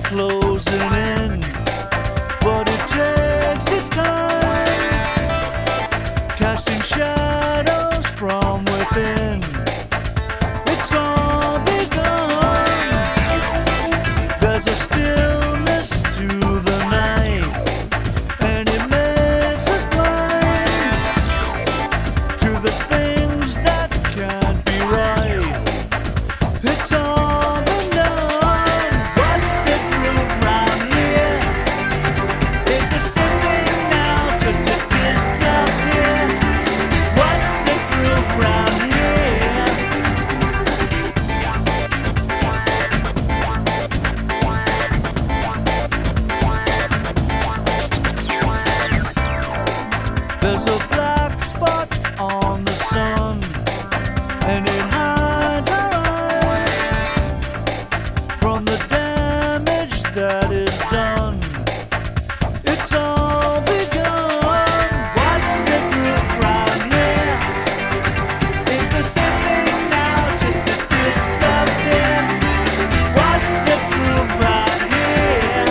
closing in, but it takes its time, casting shadows from within. It's all begun. There's a stillness to the night, and it makes us blind to the things that can't be right. It's all been done. What's the groove round here? Is there something now just to disappear? What's the groove round here? There's a black spot on the sun, and it hides our eyes from the damage that is done. It's all begun. What's the groove round here? Is there something now just to disappear? What's the groove round here?